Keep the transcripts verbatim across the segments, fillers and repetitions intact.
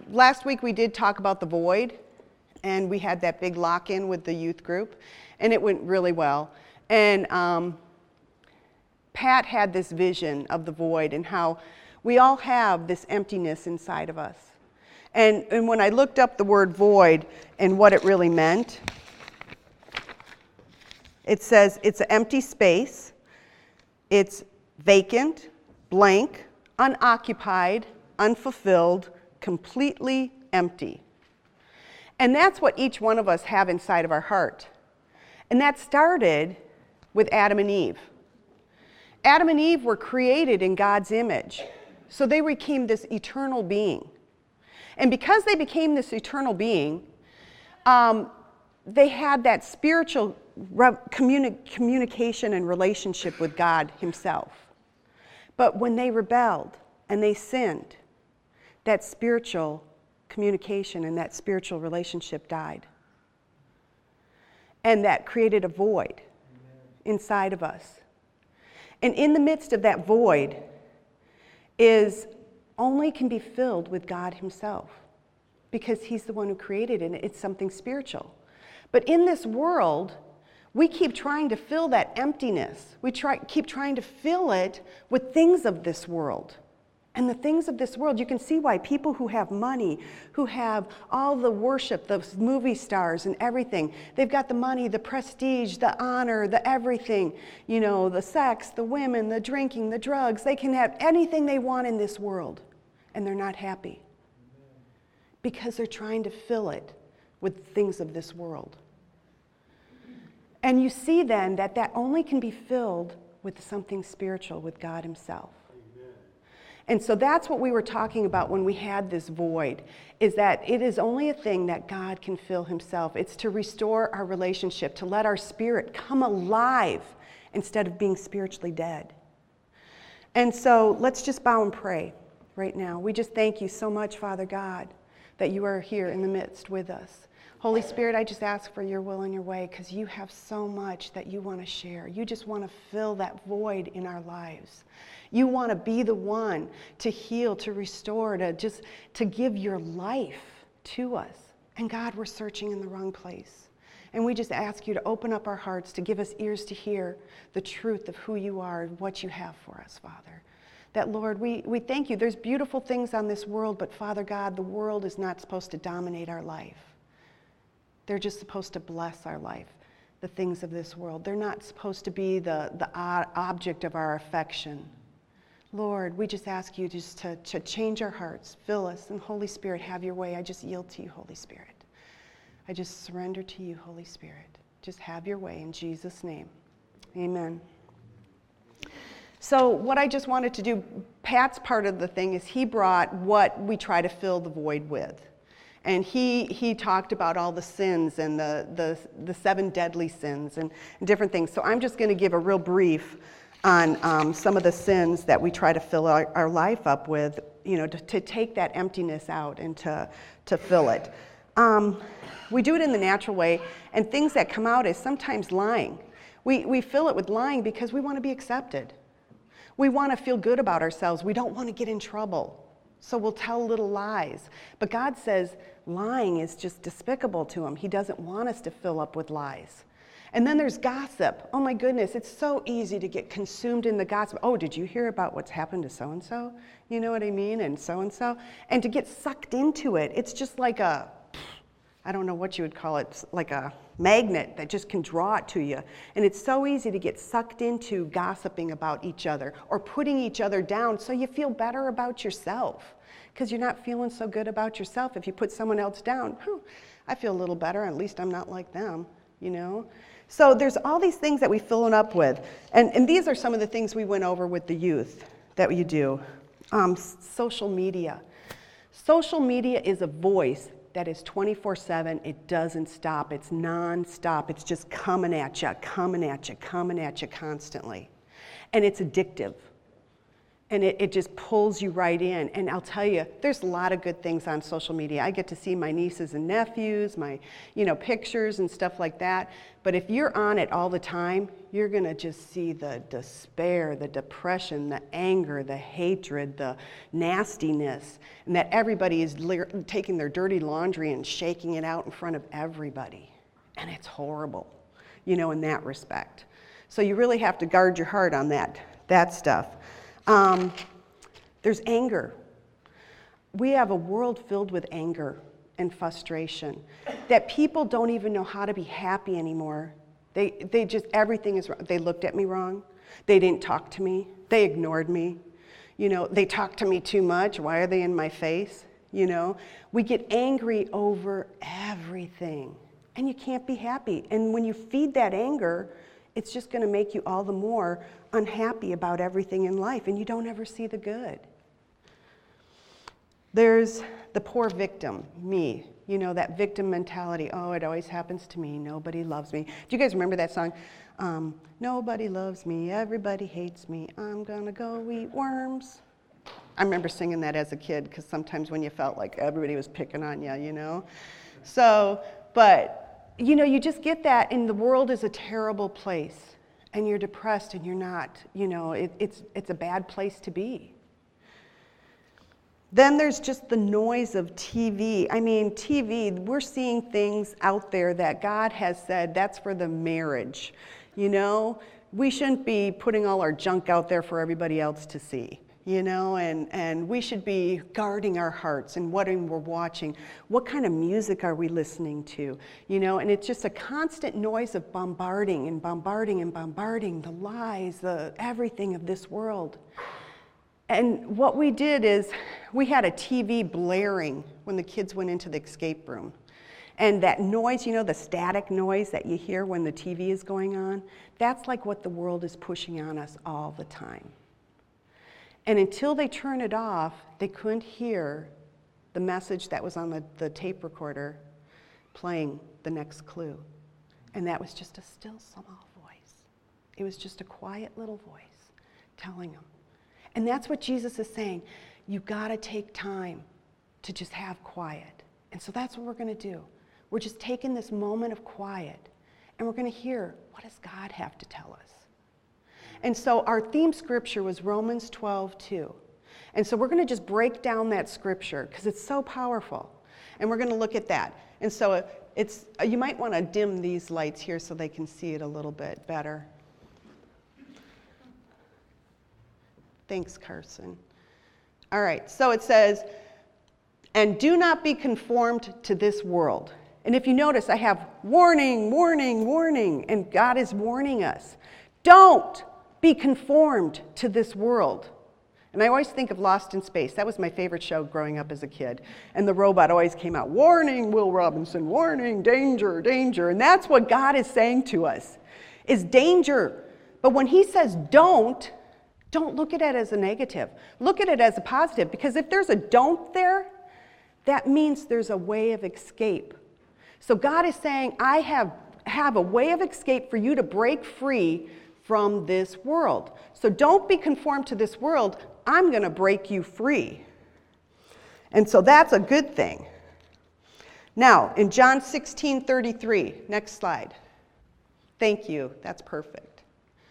last week we did talk about the void, and we had that big lock-in with the youth group, and it went really well. And um, Pat had this vision of the void and how we all have this emptiness inside of us. And, and when I looked up the word void and what it really meant, it says it's an empty space, it's vacant, blank, unoccupied, unfulfilled, completely empty. And that's what each one of us have inside of our heart. And that started with Adam and Eve. Adam and Eve were created in God's image, so they became this eternal being. And because they became this eternal being, um, they had that spiritual re- communi- communication and relationship with God himself. But when they rebelled and they sinned, that spiritual communication and that spiritual relationship died. And that created a void inside of us. And in the midst of that void is only can be filled with God himself, because he's the one who created it, and it's something spiritual. But in this world, we keep trying to fill that emptiness. We try, keep trying to fill it with things of this world. And the things of this world, you can see why people who have money, who have all the worship, the movie stars and everything, they've got the money, the prestige, the honor, the everything, you know, the sex, the women, the drinking, the drugs. They can have anything they want in this world, and they're not happy because they're trying to fill it with things of this world. And you see then that that only can be filled with something spiritual, with God himself. And so that's what we were talking about when we had this void, is that it is only a thing that God can fill himself. It's to restore our relationship, to let our spirit come alive instead of being spiritually dead. And so let's just bow and pray right now. We just thank you so much, Father God, that you are here in the midst with us. Holy Spirit, I just ask for your will and your way, because you have so much that you want to share. You just want to fill that void in our lives. You want to be the one to heal, to restore, to just to give your life to us. And God, we're searching in the wrong place. And we just ask you to open up our hearts, to give us ears to hear the truth of who you are and what you have for us, Father. That, Lord, we, we thank you. There's beautiful things on this world, but Father God, the world is not supposed to dominate our life. They're just supposed to bless our life, the things of this world. They're not supposed to be the, the object of our affection. Lord, we just ask you just to, to change our hearts, fill us, and Holy Spirit, have your way. I just yield to you, Holy Spirit. I just surrender to you, Holy Spirit. Just have your way in Jesus' name. Amen. So what I just wanted to do, Pat's part of the thing is he brought what we try to fill the void with. And he he talked about all the sins and the, the, the seven deadly sins and different things. So I'm just going to give a real brief on um, some of the sins that we try to fill our, our life up with, you know, to, to take that emptiness out and to, to fill it. Um, we do it in the natural way, and things that come out is sometimes lying. We, we fill it with lying because we want to be accepted. We want to feel good about ourselves. We don't want to get in trouble. So we'll tell little lies. But God says lying is just despicable to him. He doesn't want us to fill up with lies. And then there's gossip. Oh my goodness, it's so easy to get consumed in the gossip. Oh, did you hear about what's happened to so-and-so? You know what I mean? And so-and-so. And to get sucked into it, it's just like a, I don't know what you would call it, it's like a magnet that just can draw it to you. And it's so easy to get sucked into gossiping about each other or putting each other down so you feel better about yourself, because you're not feeling so good about yourself. If you put someone else down, whew, I feel a little better, at least I'm not like them, you know? So there's all these things that we fill it up with. And, and these are some of the things we went over with the youth that you do. Um, social media. Social media is a voice that is twenty-four seven. It doesn't stop. It's non-stop. It's just coming at you, coming at you, coming at you constantly. And it's addictive. And it, it just pulls you right in. And I'll tell you, there's a lot of good things on social media. I get to see my nieces and nephews, my, you know, pictures and stuff like that. But if you're on it all the time, you're going to just see the despair, the depression, the anger, the hatred, the nastiness, and that everybody is le- taking their dirty laundry and shaking it out in front of everybody. And it's horrible, you know, in that respect. So you really have to guard your heart on that, that stuff. Um, there's anger. We have a world filled with anger and frustration that people don't even know how to be happy anymore. They, they just, everything is wrong. They looked at me wrong. They didn't talk to me. They ignored me. You know, they talked to me too much. Why are they in my face? You know, we get angry over everything and you can't be happy. And when you feed that anger, it's just going to make you all the more unhappy about everything in life, and you don't ever see the good. There's the poor victim, me. You know, that victim mentality. Oh, it always happens to me. Nobody loves me. Do you guys remember that song? Um, Nobody loves me. Everybody hates me. I'm going to go eat worms. I remember singing that as a kid because sometimes when you felt like everybody was picking on you, you know. So, but, you know, you just get that, and the world is a terrible place. And you're depressed and you're not, you know, it, it's, it's a bad place to be. Then there's just the noise of T V. I mean, T V, we're seeing things out there that God has said that's for the marriage. You know, we shouldn't be putting all our junk out there for everybody else to see. You know, and, and we should be guarding our hearts and what we're watching. What kind of music are we listening to? You know, and it's just a constant noise of bombarding and bombarding and bombarding the lies, the everything of this world. And what we did is we had a T V blaring when the kids went into the escape room. And that noise, you know, the static noise that you hear when the T V is going on, that's like what the world is pushing on us all the time. And until they turn it off, they couldn't hear the message that was on the, the tape recorder playing the next clue. And that was just a still small voice. It was just a quiet little voice telling them. And that's what Jesus is saying. You gotta take time to just have quiet. And so that's what we're gonna do. We're just taking this moment of quiet and we're gonna hear, what does God have to tell us? And so our theme scripture was Romans twelve two. And so we're going to just break down that scripture because it's so powerful. And we're going to look at that. And so it's you might want to dim these lights here so they can see it a little bit better. Thanks, Carson. All right, so it says, and do not be conformed to this world. And if you notice, I have warning, warning, warning, and God is warning us. Don't be conformed to this world. And I always think of Lost in Space. That was my favorite show growing up as a kid. And the robot always came out, warning, Will Robinson, warning, danger, danger. And that's what God is saying to us, is danger. But when he says don't, don't look at it as a negative. Look at it as a positive. Because if there's a don't there, that means there's a way of escape. So God is saying, I have, have a way of escape for you to break free from this world. So don't be conformed to this world. I'm going to break you free. And so that's a good thing. Now, in John sixteen thirty-three, next slide. Thank you. That's perfect.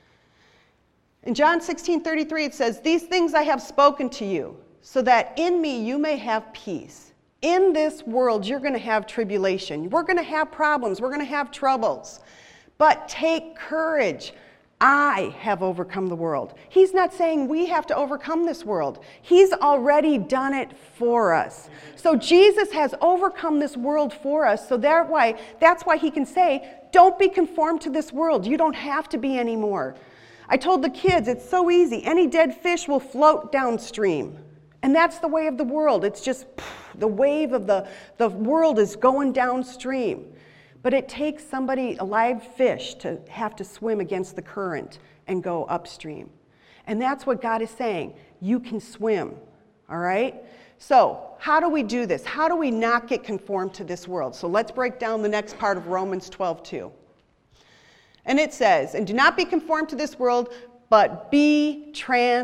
In John sixteen thirty-three, it says, these things I have spoken to you, so that in me you may have peace. In this world, you're going to have tribulation. We're going to have problems. We're going to have troubles. But take courage. I have overcome the world. He's not saying we have to overcome this world. He's already done it for us. So Jesus has overcome this world for us. So that why, that's why he can say, don't be conformed to this world. You don't have to be anymore. I told the kids, it's so easy. Any dead fish will float downstream. And that's the way of the world. It's just the wave of the, the world is going downstream. But it takes somebody, a live fish, to have to swim against the current and go upstream. And that's what God is saying. You can swim, all right? So how do we do this? How do we not get conformed to this world? So let's break down the next part of Romans twelve two. And it says, and do not be conformed to this world, but be transformed.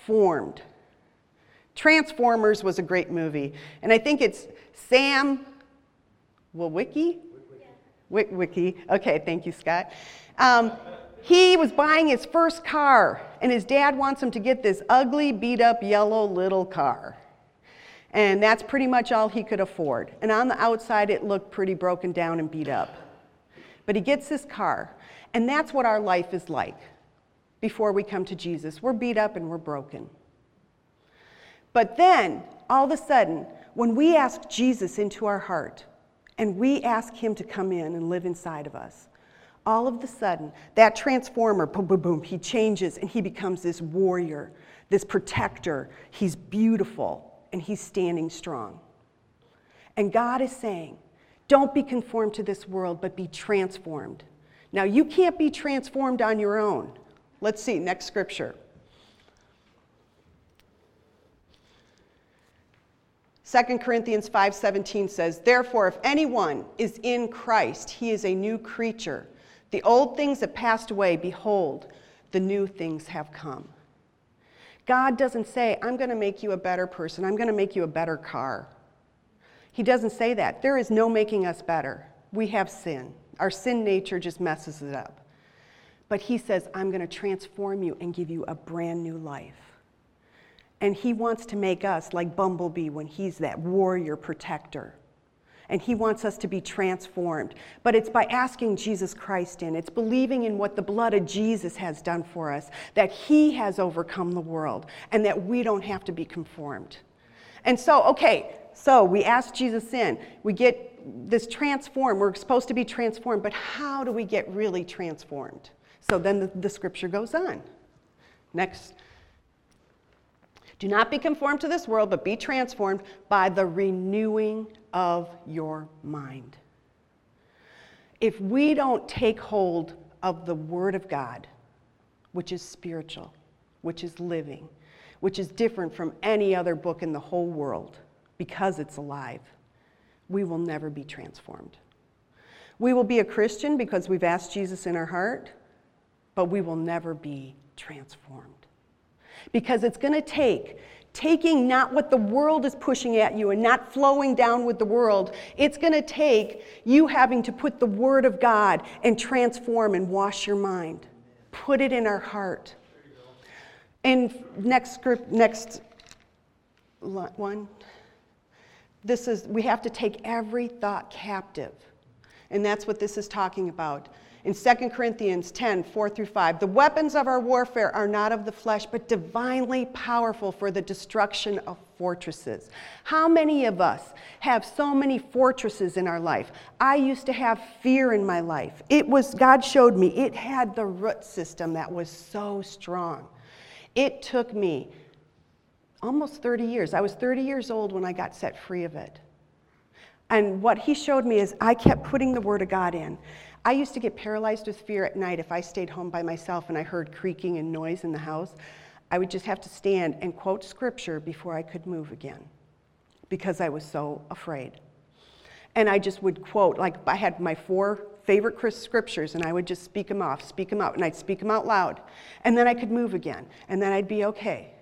transformed. Transformers was a great movie. And I think it's Sam Witwicky? Witwicky. Okay, thank you, Scott. Um, he was buying his first car, and his dad wants him to get this ugly, beat-up, yellow little car. And that's pretty much all he could afford. And on the outside, it looked pretty broken down and beat up. But he gets this car, and that's what our life is like before we come to Jesus. We're beat up and we're broken. But then, all of a sudden, when we ask Jesus into our heart, and we ask him to come in and live inside of us, all of a sudden, that transformer, boom, boom, boom, he changes and he becomes this warrior, this protector. He's beautiful and he's standing strong. And God is saying, don't be conformed to this world, but be transformed. Now, you can't be transformed on your own. Let's see, next scripture. Second Corinthians five seventeen says, therefore, if anyone is in Christ, he is a new creature. The old things have passed away. Behold, the new things have come. God doesn't say, I'm going to make you a better person. I'm going to make you a better car. He doesn't say that. There is no making us better. We have sin. Our sin nature just messes it up. But he says, I'm going to transform you and give you a brand new life. And he wants to make us like Bumblebee when he's that warrior protector. And he wants us to be transformed. But it's by asking Jesus Christ in. It's believing in what the blood of Jesus has done for us, that he has overcome the world, and that we don't have to be conformed. And so, okay, so we ask Jesus in. We get this transformed. We're supposed to be transformed. But how do we get really transformed? So then the, the scripture goes on. Next. Do not be conformed to this world, but be transformed by the renewing of your mind. If we don't take hold of the Word of God, which is spiritual, which is living, which is different from any other book in the whole world, because it's alive, we will never be transformed. We will be a Christian because we've asked Jesus in our heart, but we will never be transformed. Because it's going to take taking not what the world is pushing at you and not flowing down with the world. It's going to take you having to put the Word of God and transform and wash your mind. Put it in our heart. And next script, next one. This is, we have to take every thought captive. And that's what this is talking about. In Second Corinthians ten, four through five, the weapons of our warfare are not of the flesh, but divinely powerful for the destruction of fortresses. How many of us have so many fortresses in our life? I used to have fear in my life. It was, God showed me, it had the root system that was so strong. It took me almost thirty years. I was thirty years old when I got set free of it. And what he showed me is I kept putting the Word of God in. I used to get paralyzed with fear at night if I stayed home by myself and I heard creaking and noise in the house. I would just have to stand and quote scripture before I could move again because I was so afraid. And I just would quote, like I had my four favorite scriptures and I would just speak them off, speak them out, and I'd speak them out loud. And then I could move again, and then I'd be okay.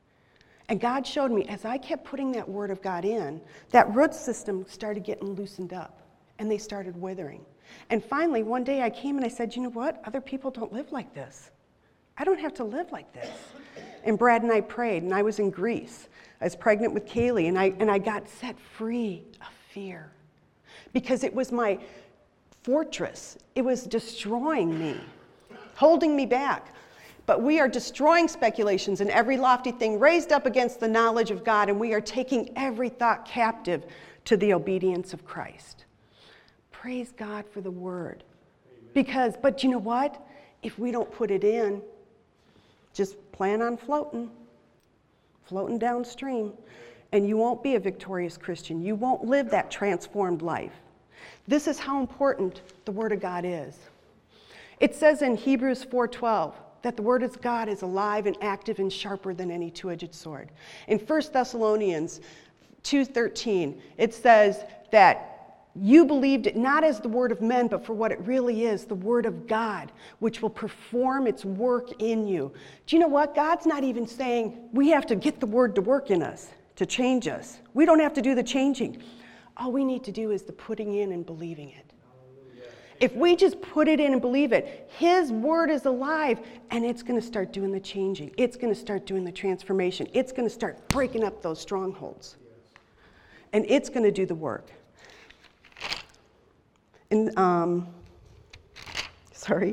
And God showed me, as I kept putting that Word of God in, that root system started getting loosened up, and they started withering. And finally, one day I came and I said, you know what? Other people don't live like this. I don't have to live like this. And Brad and I prayed, and I was in Greece. I was pregnant with Kaylee, and I, and I got set free of fear because it was my fortress. It was destroying me, holding me back. But we are destroying speculations and every lofty thing raised up against the knowledge of God, and we are taking every thought captive to the obedience of Christ. Praise God for the Word. Because, but you know what? If we don't put it in, just plan on floating, floating downstream, and you won't be a victorious Christian. You won't live that transformed life. This is how important the Word of God is. It says in Hebrews four twelve that the Word of God is alive and active and sharper than any two-edged sword. In First Thessalonians two thirteen, it says that you believed it not as the word of men, but for what it really is, the word of God, which will perform its work in you. Do you know what? God's not even saying we have to get the word to work in us, to change us. We don't have to do the changing. All we need to do is the putting in and believing it. If we just put it in and believe it, his word is alive, and it's going to start doing the changing. It's going to start doing the transformation. It's going to start breaking up those strongholds. And it's going to do the work. In, um, sorry,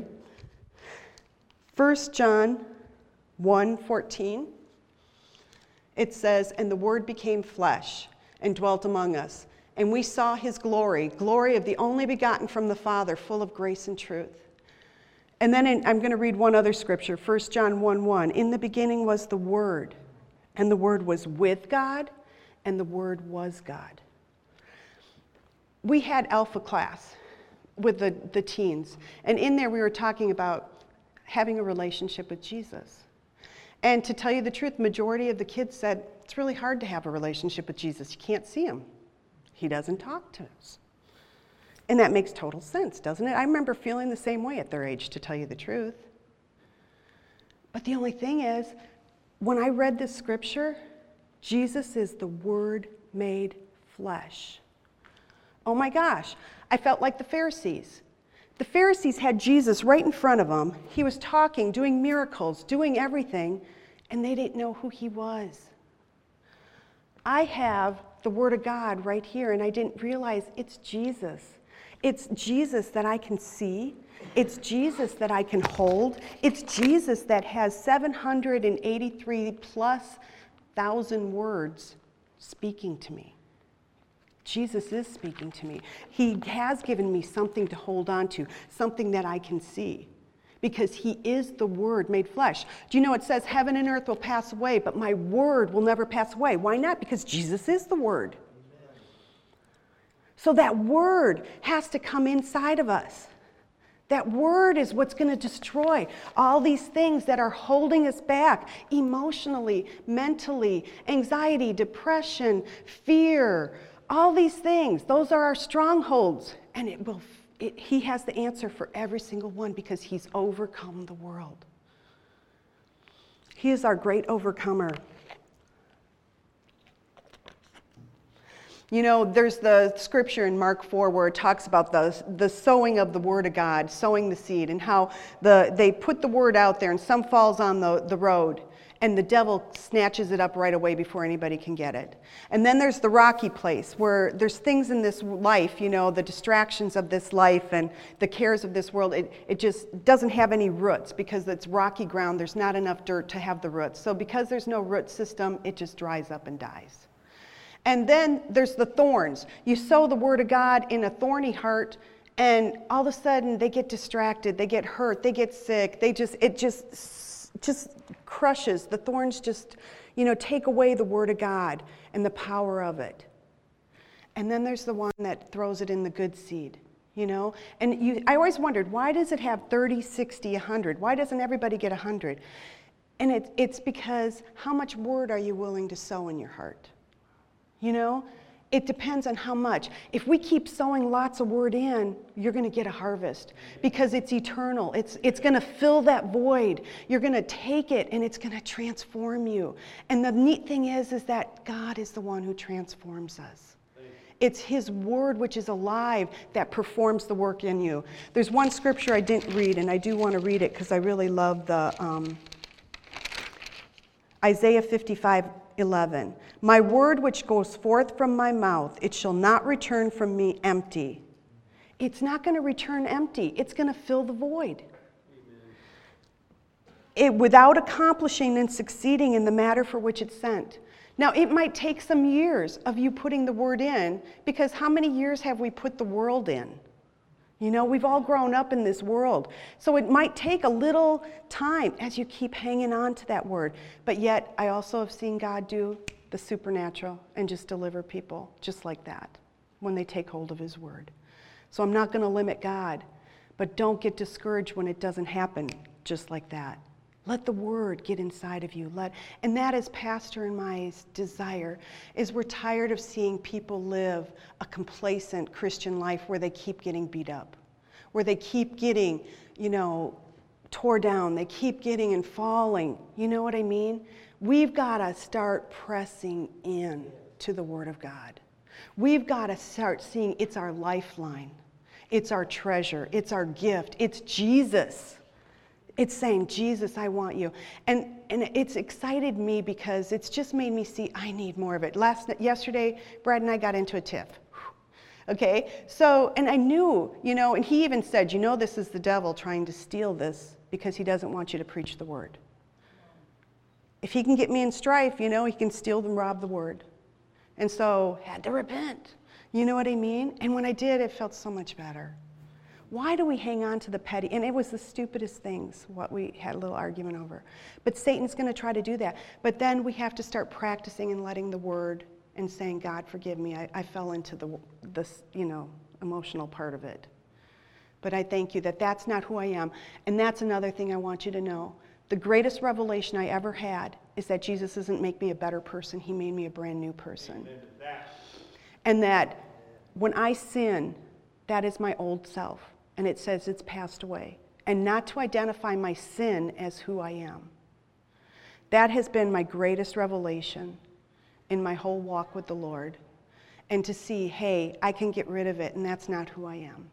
First John one fourteen, it says, "And the Word became flesh and dwelt among us, and we saw his glory, glory of the only begotten from the Father, full of grace and truth." And then in, I'm going to read one other scripture, First John one one. "In the beginning was the Word, and the Word was with God, and the Word was God." We had Alpha class with the, the teens, and in there we were talking about having a relationship with Jesus. And to tell you the truth, majority of the kids said, it's really hard to have a relationship with Jesus. You can't see him. He doesn't talk to us. And that makes total sense, doesn't it? I remember feeling the same way at their age, to tell you the truth. But the only thing is, when I read this scripture, Jesus is the Word made flesh. Oh my gosh, I felt like the Pharisees. The Pharisees had Jesus right in front of them. He was talking, doing miracles, doing everything, and they didn't know who he was. I have the Word of God right here, and I didn't realize it's Jesus. It's Jesus that I can see. It's Jesus that I can hold. It's Jesus that has seven hundred eighty-three plus thousand words speaking to me. Jesus is speaking to me. He has given me something to hold on to, something that I can see, because he is the Word made flesh. Do you know it says heaven and earth will pass away, but my word will never pass away? Why not? Because Jesus is the Word. Amen. So that word has to come inside of us. That word is what's going to destroy all these things that are holding us back emotionally, mentally, anxiety, depression, fear, all these things. Those are our strongholds. And it will. It, he has the answer for every single one because he's overcome the world. He is our great overcomer. You know, there's the scripture in Mark four where it talks about the, the sowing of the word of God, sowing the seed, and how the they put the word out there and some falls on the, the road, and the devil snatches it up right away before anybody can get it. And then there's the rocky place where there's things in this life, you know, the distractions of this life and the cares of this world, it, it just doesn't have any roots because it's rocky ground. There's not enough dirt to have the roots. So because there's no root system, it just dries up and dies. And then there's the thorns. You sow the word of God in a thorny heart, and all of a sudden they get distracted, they get hurt, they get sick, they just, it just, just crushes. The thorns just, you know, take away the word of God and the power of it. And then there's the one that throws it in the good seed, you know. And you, I always wondered, why does it have thirty, sixty, one hundred? Why doesn't everybody get one hundred? And it, it's because how much word are you willing to sow in your heart? You know, it depends on how much. If we keep sowing lots of word in, you're going to get a harvest because it's eternal. It's it's going to fill that void. You're going to take it and it's going to transform you. And the neat thing is, is that God is the one who transforms us. It's his word, which is alive, that performs the work in you. There's one scripture I didn't read, and I do want to read it because I really love the um, Isaiah fifty-five eleven. My word which goes forth from my mouth, it shall not return from me empty. It's not going to return empty. It's going to fill the void. It, without accomplishing and succeeding in the matter for which it's sent. Now, it might take some years of you putting the word in, because how many years have we put the world in? You know, we've all grown up in this world. So it might take a little time as you keep hanging on to that word. But yet, I also have seen God do the supernatural and just deliver people just like that when they take hold of his word. So I'm not going to limit God, but don't get discouraged when it doesn't happen just like that. Let the word get inside of you. Let, and that is Pastor and my desire, is we're tired of seeing people live a complacent Christian life where they keep getting beat up, where they keep getting, you know, tore down, they keep getting and falling. You know what I mean? We've got to start pressing in to the Word of God. We've got to start seeing it's our lifeline. It's our treasure. It's our gift. It's Jesus. It's saying, Jesus, I want you. And and it's excited me because it's just made me see I need more of it. Last Yesterday, Brad and I got into a tiff. Okay? So, and I knew, you know, and he even said, you know, this is the devil trying to steal this because he doesn't want you to preach the word. If he can get me in strife, you know, he can steal and rob the word. And so, had to repent. You know what I mean? And when I did, it felt so much better. Why do we hang on to the petty? And it was the stupidest things, what we had a little argument over. But Satan's going to try to do that. But then we have to start practicing and letting the word and saying, God, forgive me. I, I fell into the, this, you know, emotional part of it. But I thank you that that's not who I am. And that's another thing I want you to know. The greatest revelation I ever had is that Jesus doesn't make me a better person. He made me a brand new person. And that when I sin, that is my old self. And it says it's passed away. And not to identify my sin as who I am. That has been my greatest revelation in my whole walk with the Lord. And to see, hey, I can get rid of it, and that's not who I am.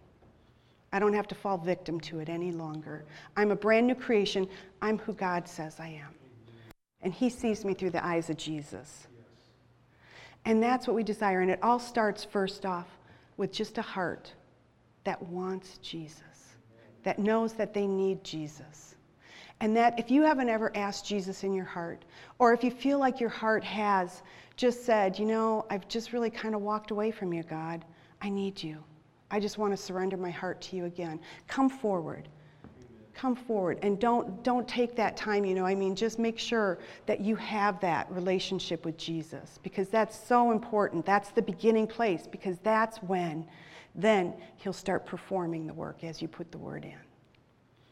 I don't have to fall victim to it any longer. I'm a brand new creation. I'm who God says I am. And he sees me through the eyes of Jesus. And that's what we desire. And it all starts first off with just a heart that wants Jesus, that knows that they need Jesus. And that if you haven't ever asked Jesus in your heart, or if you feel like your heart has just said, you know, I've just really kind of walked away from you, God, I need you. I just want to surrender my heart to you again. Come forward. Come forward. And don't, don't take that time, you know, I mean, just make sure that you have that relationship with Jesus, because that's so important. That's the beginning place, because that's when then he'll start performing the work as you put the word in.